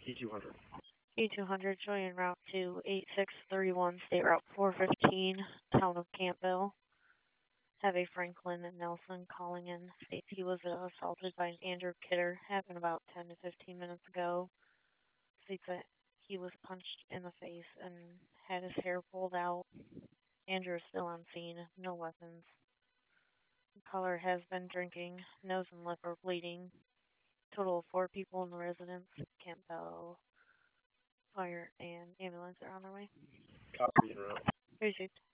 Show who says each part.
Speaker 1: E200.
Speaker 2: E200 showing en route to 8631, State Route 415, town of Campbell. Have a Franklin Nelson calling in. States he was assaulted by an Andrew Kidder. Happened about 10 to 15 minutes ago. States that he was punched in the face and had his hair pulled out. Andrew is still on scene. No weapons. The caller has been drinking. Nose and lip are bleeding. Total of 4 people in the residence. Campbell Fire and ambulance are on their way.
Speaker 1: Copy en route.
Speaker 2: Received.